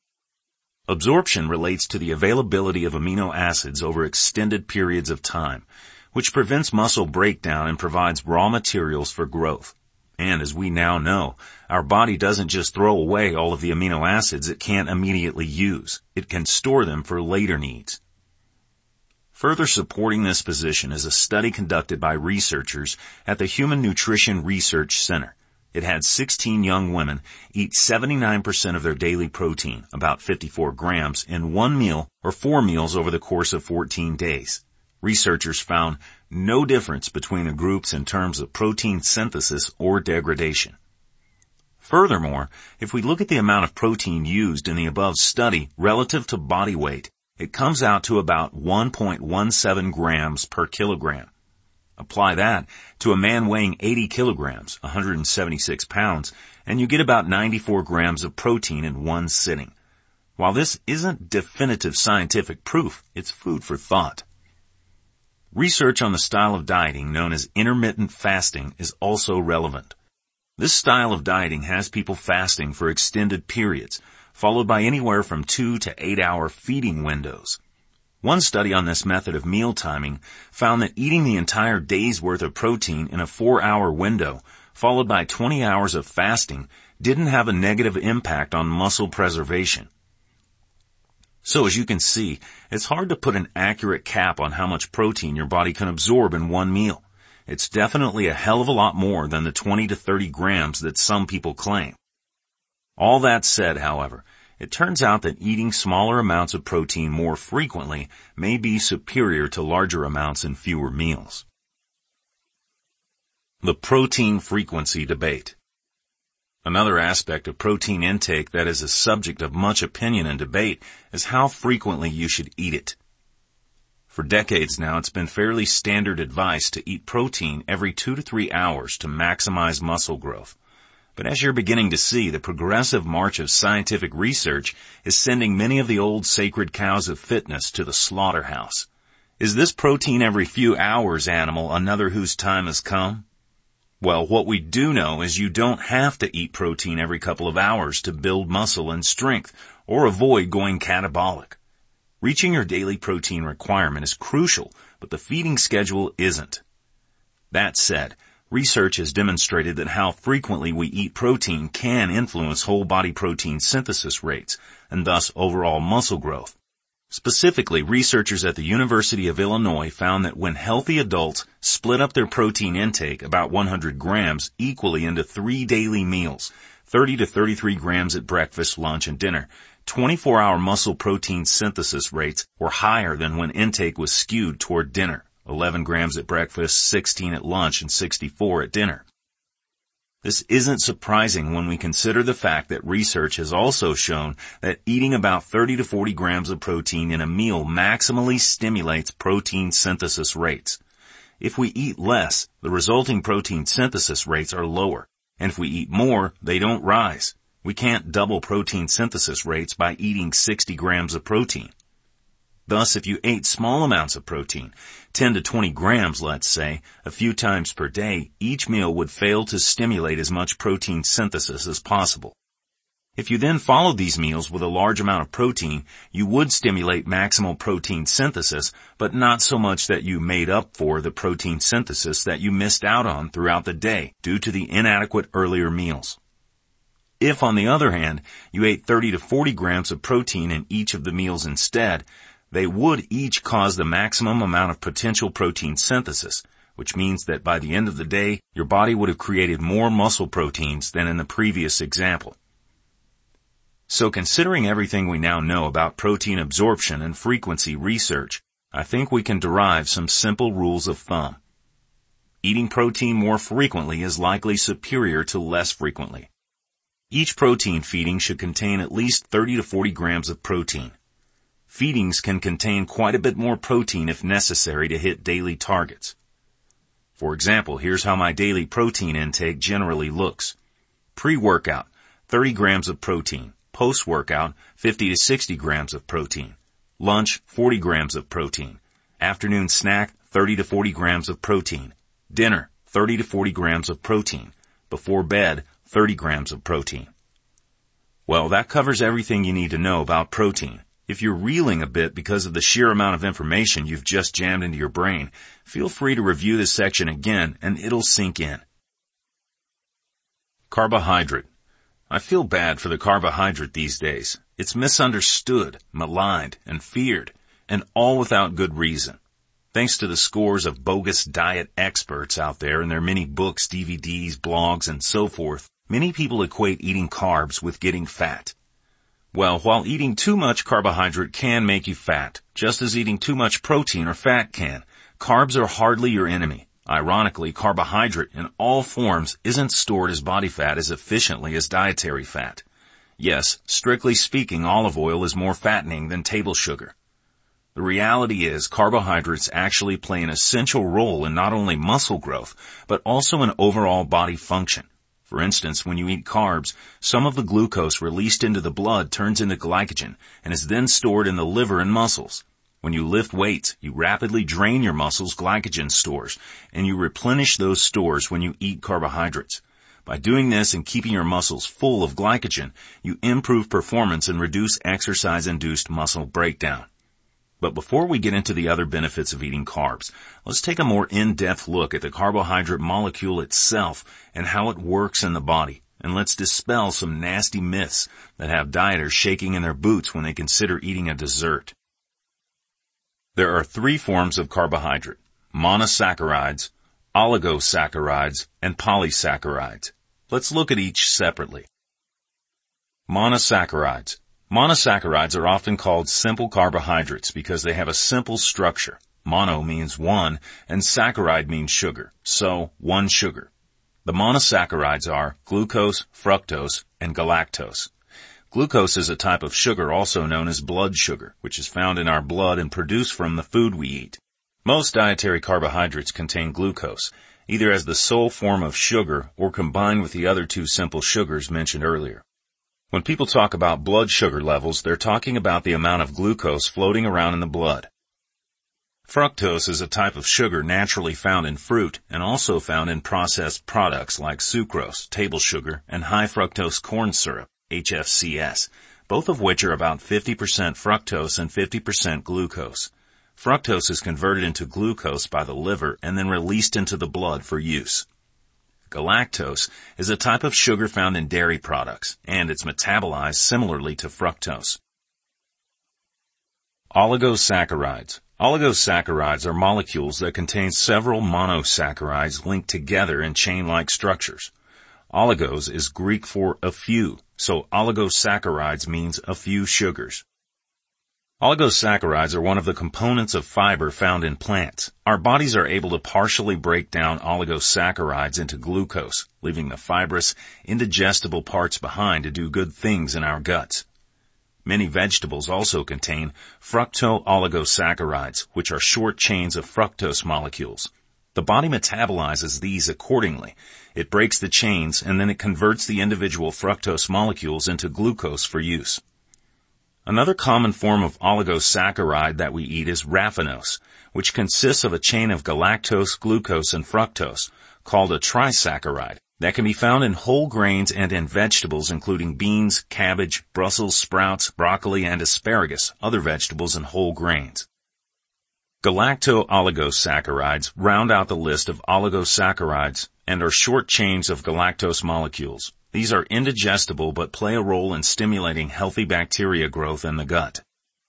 Absorption relates to the availability of amino acids over extended periods of time, which prevents muscle breakdown and provides raw materials for growth. And as we now know, our body doesn't just throw away all of the amino acids it can't immediately use. It can store them for later needs. Further supporting this position is a study conducted by researchers at the Human Nutrition Research Center. It had sixteen young women eat seventy-nine percent of their daily protein, about fifty-four grams, in one meal or four meals over the course of fourteen days. Researchers found no difference between the groups in terms of protein synthesis or degradation. Furthermore, if we look at the amount of protein used in the above study relative to body weight, it comes out to about one point one seven grams per kilogram. Apply that to a man weighing eighty kilograms, one hundred seventy-six pounds, and you get about ninety-four grams of protein in one sitting. While this isn't definitive scientific proof, it's food for thought. Research on the style of dieting known as intermittent fasting is also relevant. This style of dieting has people fasting for extended periods, followed by anywhere from two to eight hour feeding windows. One study on this method of meal timing found that eating the entire day's worth of protein in a four hour window, followed by twenty hours of fasting, didn't have a negative impact on muscle preservation. So as you can see, it's hard to put an accurate cap on how much protein your body can absorb in one meal. It's definitely a hell of a lot more than the twenty to thirty grams that some people claim. All that said, however, it turns out that eating smaller amounts of protein more frequently may be superior to larger amounts in fewer meals. The protein frequency debate. Another aspect of protein intake that is a subject of much opinion and debate is how frequently you should eat it. For decades now, it's been fairly standard advice to eat protein every two to three hours to maximize muscle growth. But as you're beginning to see, the progressive march of scientific research is sending many of the old sacred cows of fitness to the slaughterhouse. Is this protein every few hours animal another whose time has come? Well, what we do know is you don't have to eat protein every couple of hours to build muscle and strength or avoid going catabolic. Reaching your daily protein requirement is crucial, but the feeding schedule isn't. That said, research has demonstrated that how frequently we eat protein can influence whole body protein synthesis rates and thus overall muscle growth. Specifically, researchers at the University of Illinois found that when healthy adults split up their protein intake, about one hundred grams, equally into three daily meals, thirty to thirty-three grams at breakfast, lunch, and dinner, twenty-four hour muscle protein synthesis rates were higher than when intake was skewed toward dinner, eleven grams at breakfast, sixteen at lunch, and sixty-four at dinner. This isn't surprising when we consider the fact that research has also shown that eating about thirty to forty grams of protein in a meal maximally stimulates protein synthesis rates. If we eat less, the resulting protein synthesis rates are lower, And if we eat more, they don't rise. We can't double protein synthesis rates by eating sixty grams of protein. Thus, if you ate small amounts of protein, ten to twenty grams, let's say, a few times per day, each meal would fail to stimulate as much protein synthesis as possible. If you then followed these meals with a large amount of protein, you would stimulate maximal protein synthesis, but not so much that you made up for the protein synthesis that you missed out on throughout the day due to the inadequate earlier meals. If, on the other hand, you ate thirty to forty grams of protein in each of the meals instead, they would each cause the maximum amount of potential protein synthesis, which means that by the end of the day, your body would have created more muscle proteins than in the previous example. So considering everything we now know about protein absorption and frequency research, I think we can derive some simple rules of thumb. Eating protein more frequently is likely superior to less frequently. Each protein feeding should contain at least thirty to forty grams of protein. Feedings can contain quite a bit more protein if necessary to hit daily targets. For example, here's how my daily protein intake generally looks. Pre-workout, thirty grams of protein. Post-workout, fifty to sixty grams of protein. Lunch, forty grams of protein. Afternoon snack, thirty to forty grams of protein. Dinner, thirty to forty grams of protein. Before bed, thirty grams of protein. Well, that covers everything you need to know about protein. If you're reeling a bit because of the sheer amount of information you've just jammed into your brain, feel free to review this section again and it'll sink in. Carbohydrate. I feel bad for the carbohydrate these days. It's misunderstood, maligned, and feared, and all without good reason. Thanks to the scores of bogus diet experts out there and their many books, D V Ds, blogs, and so forth, many people equate eating carbs with getting fat. Well, while eating too much carbohydrate can make you fat, just as eating too much protein or fat can, carbs are hardly your enemy. Ironically, carbohydrate in all forms isn't stored as body fat as efficiently as dietary fat. Yes, strictly speaking, olive oil is more fattening than table sugar. The reality is carbohydrates actually play an essential role in not only muscle growth, but also in overall body function. For instance, when you eat carbs, some of the glucose released into the blood turns into glycogen and is then stored in the liver and muscles. When you lift weights, you rapidly drain your muscles' glycogen stores, and you replenish those stores when you eat carbohydrates. By doing this and keeping your muscles full of glycogen, you improve performance and reduce exercise-induced muscle breakdown. But before we get into the other benefits of eating carbs, let's take a more in-depth look at the carbohydrate molecule itself and how it works in the body. And let's dispel some nasty myths that have dieters shaking in their boots when they consider eating a dessert. There are three forms of carbohydrate: monosaccharides, oligosaccharides, and polysaccharides. Let's look at each separately. Monosaccharides. Monosaccharides are often called simple carbohydrates because they have a simple structure. Mono means one, and saccharide means sugar, so one sugar. The monosaccharides are glucose, fructose, and galactose. Glucose is a type of sugar also known as blood sugar, which is found in our blood and produced from the food we eat. Most dietary carbohydrates contain glucose, either as the sole form of sugar or combined with the other two simple sugars mentioned earlier. When people talk about blood sugar levels, they're talking about the amount of glucose floating around in the blood. Fructose is a type of sugar naturally found in fruit and also found in processed products like sucrose, table sugar, and high fructose corn syrup, H F C S, both of which are about fifty percent fructose and fifty percent glucose. Fructose is converted into glucose by the liver and then released into the blood for use. Galactose is a type of sugar found in dairy products, and it's metabolized similarly to fructose. Oligosaccharides. Oligosaccharides are molecules that contain several monosaccharides linked together in chain-like structures. Oligos is Greek for a few, so oligosaccharides means a few sugars. Oligosaccharides are one of the components of fiber found in plants. Our bodies are able to partially break down oligosaccharides into glucose, leaving the fibrous, indigestible parts behind to do good things in our guts. Many vegetables also contain fructooligosaccharides, which are short chains of fructose molecules. The body metabolizes these accordingly. It breaks the chains and then it converts the individual fructose molecules into glucose for use. Another common form of oligosaccharide that we eat is raffinose, which consists of a chain of galactose, glucose, and fructose, called a trisaccharide, that can be found in whole grains and in vegetables including beans, cabbage, Brussels sprouts, broccoli, and asparagus, other vegetables and whole grains. Galacto-oligosaccharides round out the list of oligosaccharides and are short chains of galactose molecules. These are indigestible but play a role in stimulating healthy bacteria growth in the gut.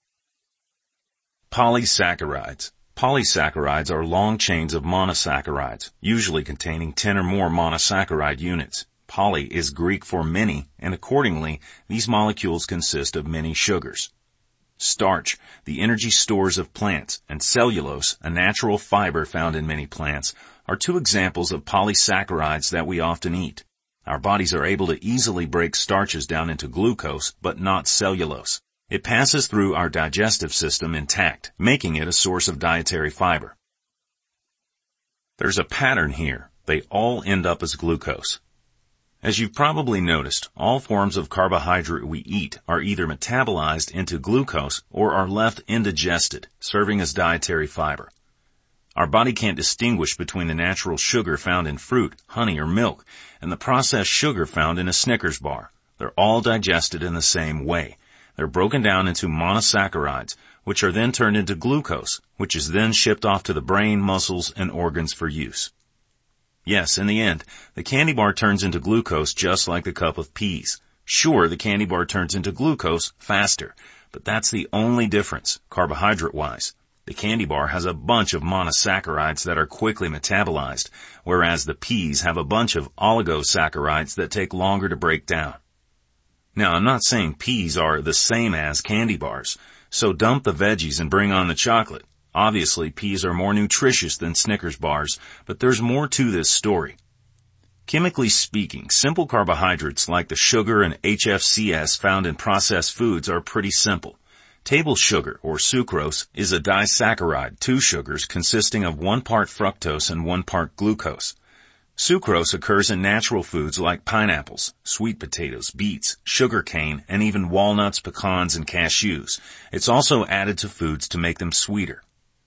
Polysaccharides. Polysaccharides are long chains of monosaccharides, usually containing ten or more monosaccharide units. Poly is Greek for many, and accordingly, these molecules consist of many sugars. Starch, the energy stores of plants, and cellulose, a natural fiber found in many plants, are two examples of polysaccharides that we often eat. Our bodies are able to easily break starches down into glucose, but not cellulose. It passes through our digestive system intact, making it a source of dietary fiber. There's a pattern here. They all end up as glucose. As you've probably noticed, all forms of carbohydrate we eat are either metabolized into glucose or are left indigested, serving as dietary fiber. Our body can't distinguish between the natural sugar found in fruit, honey, or milk, and the processed sugar found in a Snickers bar. They're all digested in the same way. They're broken down into monosaccharides, which are then turned into glucose, which is then shipped off to the brain, muscles, and organs for use. Yes, in the end, the candy bar turns into glucose just like the cup of peas. Sure, the candy bar turns into glucose faster, but that's the only difference, carbohydrate-wise. The candy bar has a bunch of monosaccharides that are quickly metabolized, whereas the peas have a bunch of oligosaccharides that take longer to break down. Now, I'm not saying peas are the same as candy bars, so dump the veggies and bring on the chocolate. Obviously, peas are more nutritious than Snickers bars, but there's more to this story. Chemically speaking, simple carbohydrates like the sugar and H F C S found in processed foods are pretty simple. Table sugar, or sucrose, is a disaccharide, two sugars consisting of one part fructose and one part glucose. Sucrose occurs in natural foods like pineapples, sweet potatoes, beets, sugar cane, and even walnuts, pecans, and cashews. It's also added to foods to make them sweeter.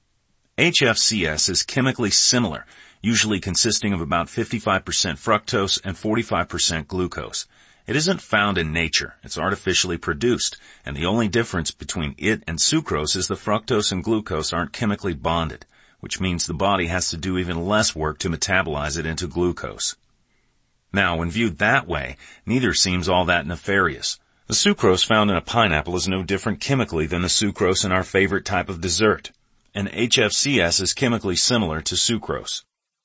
H F C S is chemically similar, usually consisting of about fifty-five percent fructose and forty-five percent glucose. It isn't found in nature. It's artificially produced, and the only difference between it and sucrose is the fructose and glucose aren't chemically bonded, which means the body has to do even less work to metabolize it into glucose. Now, when viewed that way, neither seems all that nefarious. The sucrose found in a pineapple is no different chemically than the sucrose in our favorite type of dessert, and H F C S is chemically similar to sucrose.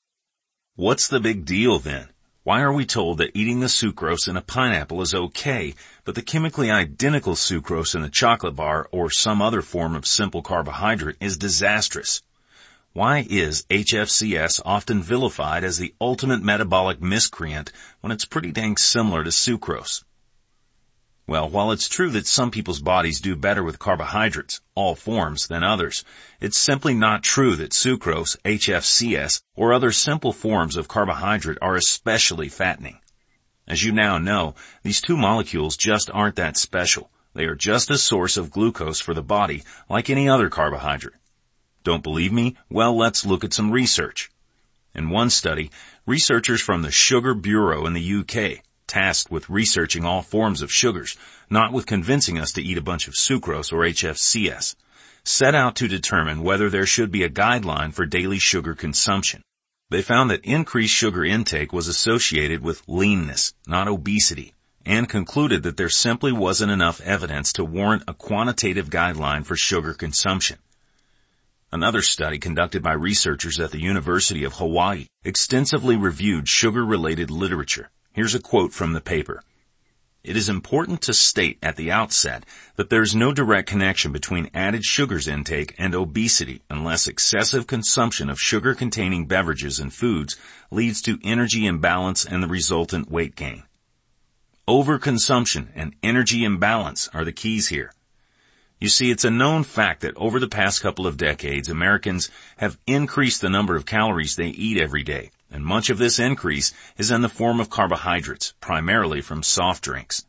What's the big deal then? Why are we told that eating the sucrose in a pineapple is okay, but the chemically identical sucrose in a chocolate bar or some other form of simple carbohydrate is disastrous? Why is H F C S often vilified as the ultimate metabolic miscreant when it's pretty dang similar to sucrose? Well, while it's true that some people's bodies do better with carbohydrates, all forms, than others, it's simply not true that sucrose, H F C S, or other simple forms of carbohydrate are especially fattening. As you now know, these two molecules just aren't that special. They are just a source of glucose for the body, like any other carbohydrate. Don't believe me? Well, let's look at some research. In one study, researchers from the Sugar Bureau in the U K, tasked with researching all forms of sugars, not with convincing us to eat a bunch of sucrose or H F C S, set out to determine whether there should be a guideline for daily sugar consumption. They found that increased sugar intake was associated with leanness, not obesity, and concluded that there simply wasn't enough evidence to warrant a quantitative guideline for sugar consumption. Another study conducted by researchers at the University of Hawaii extensively reviewed sugar-related literature. Here's a quote from the paper. It is important to state at the outset that there is no direct connection between added sugars intake and obesity unless excessive consumption of sugar-containing beverages and foods leads to energy imbalance and the resultant weight gain. Overconsumption and energy imbalance are the keys here. You see, it's a known fact that over the past couple of decades, Americans have increased the number of calories they eat every day, and much of this increase is in the form of carbohydrates, primarily from soft drinks.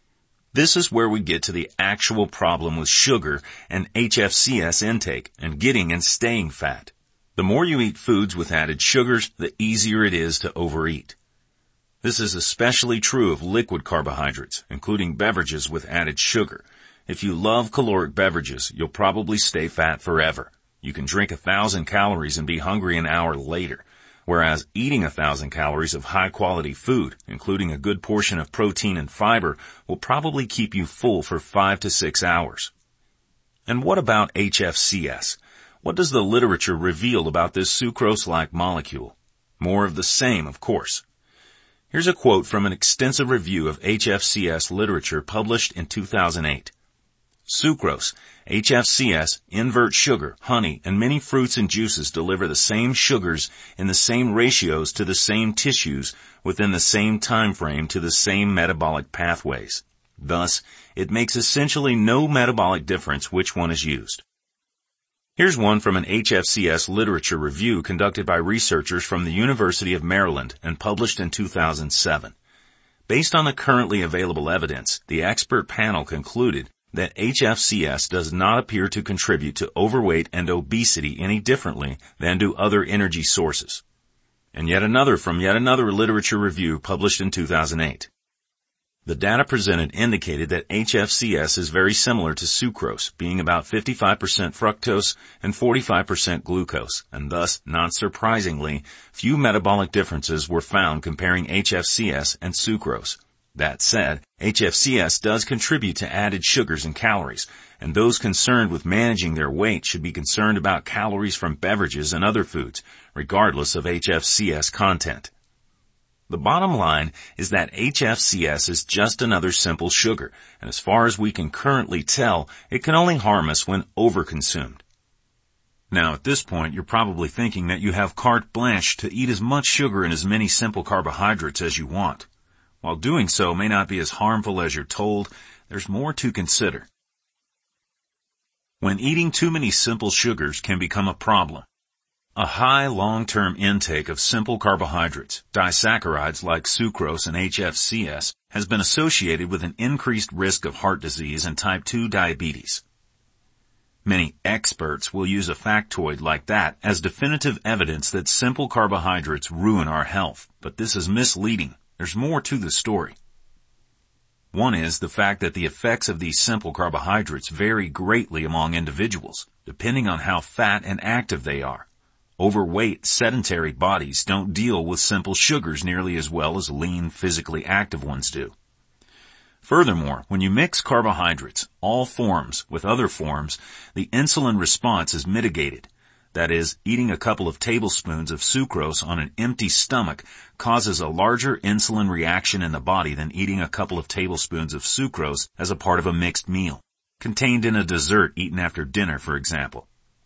This is where we get to the actual problem with sugar and H F C S intake and getting and staying fat. The more you eat foods with added sugars, the easier it is to overeat. This is especially true of liquid carbohydrates, including beverages with added sugar. If you love caloric beverages, you'll probably stay fat forever. You can drink a thousand calories and be hungry an hour later, whereas eating a thousand calories of high-quality food, including a good portion of protein and fiber, will probably keep you full for five to six hours. And what about H F C S? What does the literature reveal about this sucrose-like molecule? More of the same, of course. Here's a quote from an extensive review of H F C S literature published in two thousand eight. Sucrose, H F C S, invert sugar, honey, and many fruits and juices deliver the same sugars in the same ratios to the same tissues within the same time frame to the same metabolic pathways. Thus, it makes essentially no metabolic difference which one is used. Here's one from an H F C S literature review conducted by researchers from the University of Maryland and published in two thousand seven. Based on the currently available evidence, the expert panel concluded that H F C S does not appear to contribute to overweight and obesity any differently than do other energy sources. And yet another from yet another literature review published in two thousand eight. The data presented indicated that H F C S is very similar to sucrose, being about fifty-five percent fructose and forty-five percent glucose, and thus, not surprisingly, few metabolic differences were found comparing H F C S and sucrose. That said, H F C S does contribute to added sugars and calories, and those concerned with managing their weight should be concerned about calories from beverages and other foods, regardless of H F C S content. The bottom line is that H F C S is just another simple sugar, and as far as we can currently tell, it can only harm us when overconsumed. Now, at this point, you're probably thinking that you have carte blanche to eat as much sugar and as many simple carbohydrates as you want. While doing so may not be as harmful as you're told, there's more to consider. When eating too many simple sugars can become a problem. A high long-term intake of simple carbohydrates, disaccharides like sucrose and H F C S, has been associated with an increased risk of heart disease and type two diabetes. Many experts will use a factoid like that as definitive evidence that simple carbohydrates ruin our health, but this is misleading. There's more to the story. One is the fact that the effects of these simple carbohydrates vary greatly among individuals, depending on how fat and active they are. Overweight, sedentary bodies don't deal with simple sugars nearly as well as lean, physically active ones do. Furthermore, when you mix carbohydrates, all forms, with other forms, the insulin response is mitigated. That is, eating a couple of tablespoons of sucrose on an empty stomach causes a larger insulin reaction in the body than eating a couple of tablespoons of sucrose as a part of a mixed meal, contained in a dessert eaten after dinner, for example.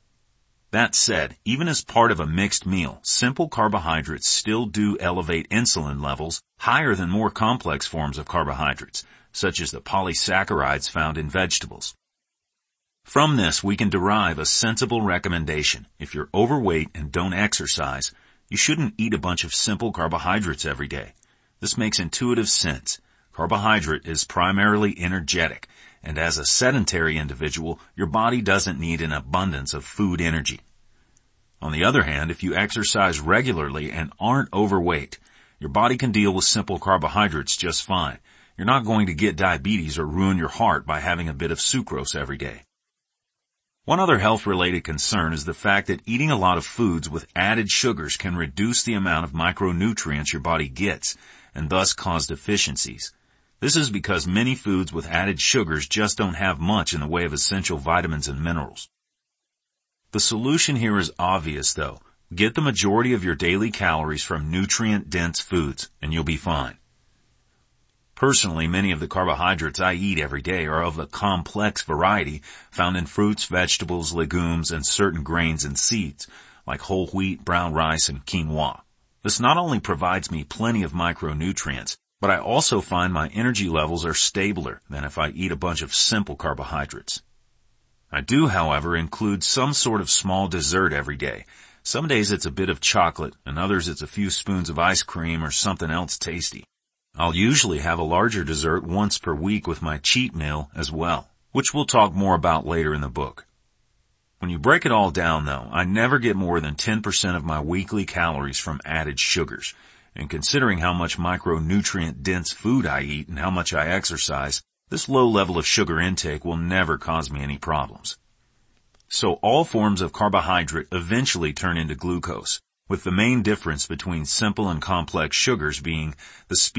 That said, even as part of a mixed meal, simple carbohydrates still do elevate insulin levels higher than more complex forms of carbohydrates, such as the polysaccharides found in vegetables. From this, we can derive a sensible recommendation. If you're overweight and don't exercise, you shouldn't eat a bunch of simple carbohydrates every day. This makes intuitive sense. Carbohydrate is primarily energetic, and as a sedentary individual, your body doesn't need an abundance of food energy. On the other hand, if you exercise regularly and aren't overweight, your body can deal with simple carbohydrates just fine. You're not going to get diabetes or ruin your heart by having a bit of sucrose every day. One other health-related concern is the fact that eating a lot of foods with added sugars can reduce the amount of micronutrients your body gets, and thus cause deficiencies. This is because many foods with added sugars just don't have much in the way of essential vitamins and minerals. The solution here is obvious, though. Get the majority of your daily calories from nutrient-dense foods, and you'll be fine. Personally, many of the carbohydrates I eat every day are of the complex variety found in fruits, vegetables, legumes, and certain grains and seeds, like whole wheat, brown rice, and quinoa. This not only provides me plenty of micronutrients, but I also find my energy levels are stabler than if I eat a bunch of simple carbohydrates. I do, however, include some sort of small dessert every day. Some days it's a bit of chocolate, and others it's a few spoons of ice cream or something else tasty. I'll usually have a larger dessert once per week with my cheat meal as well, which we'll talk more about later in the book. When you break it all down, though, I never get more than ten percent of my weekly calories from added sugars. And considering how much micronutrient-dense food I eat and how much I exercise, this low level of sugar intake will never cause me any problems. So all forms of carbohydrate eventually turn into glucose, with the main difference between simple and complex sugars being the speed